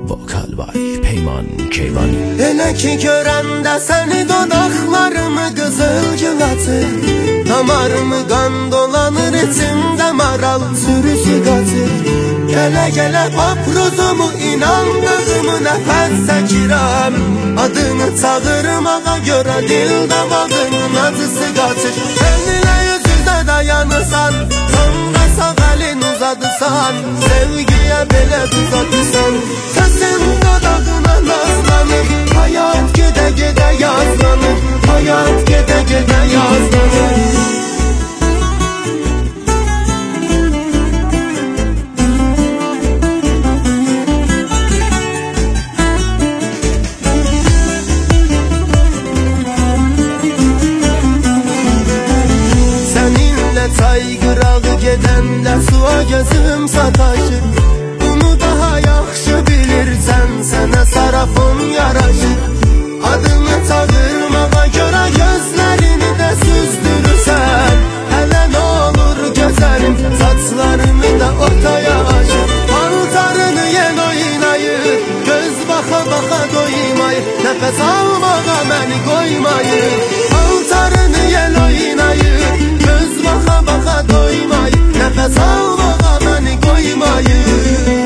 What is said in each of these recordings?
Vokal vay Peyman Keyvan. Elə ki görəndə səni dodaqlarımı qızıl gül açır, damarımı qan dolanır, içimdə maral sürüsü qaçır. Gələ paprozumu inandığımı nəfəs çəkirəm, adını çağırmağa görə dil davadının acısı qaçır. Sən ilə yüz-üzə dayanırsan, sonra sağ əlin uzadırsan, sevgiyə belə tuzatırsan. Səsin dodağına nazlanır, hayat gedə yazlanır, hayat gedə yazlanır. Çay qırağı gedəndə suya gözüm sataşır, bunu daha yaxşı bilirsən, sənə sarafım yaraşır. Adını çağırmağa görə gözlərini də süzdürürsən, hələ nə olur gözəlim, saçlarını da ortaya açır. Paltarını yel oynayır, göz baxa doymayır, nəfəs almağa məni qoymayır. Paltarını yel oynayır, göz baxa doymayır, nəfəs almağa məni qoymayır.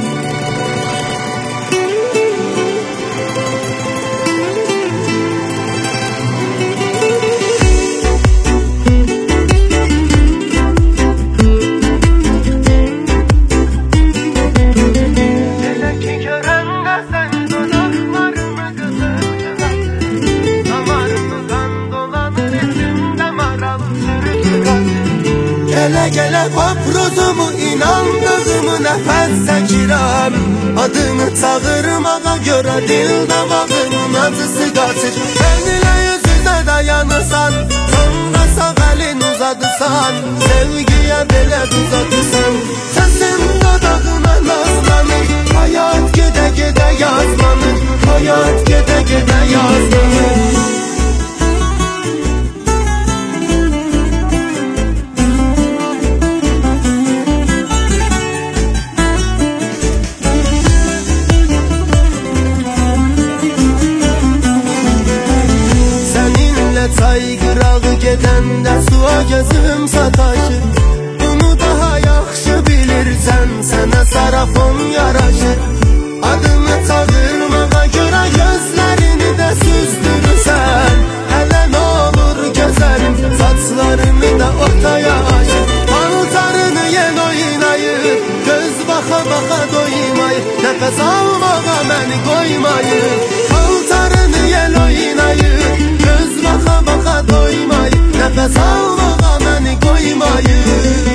Elə ki görəndə səni dodaqlarımı qızıl gül açır, damarımı qan dolanır, içimdə maral sürüsü qaçır. Gələ paprozumu inandığımı nəfəs çəkirəm, adını çağırmağa görə dil davadının acısı qaçır. Sən ilə yüz-üzə dayanırsan, sonra sağ əlin uzadırsan, sevgiyə belə tuzatırsan. Səsin dodağına nazlanır, hayat gedə yazlanır, hayat gedə yazlanır. Çay qırağı gedəndə suya gözüm sataşır, bunu daha yaxşı bilirsən, sənə sarafım yaraşır. Adını çağırmağa görə gözlərini də süzdürürsən, hələ nə olur gözəlim, saçlarını da ortaya açır. Paltarını yel oynayır, göz baxa doymayır, nəfəs almağa məni qoymayır. Paltarını yel oynayır, göz baxa doymayır, nəfəs almağa məni qoymayır.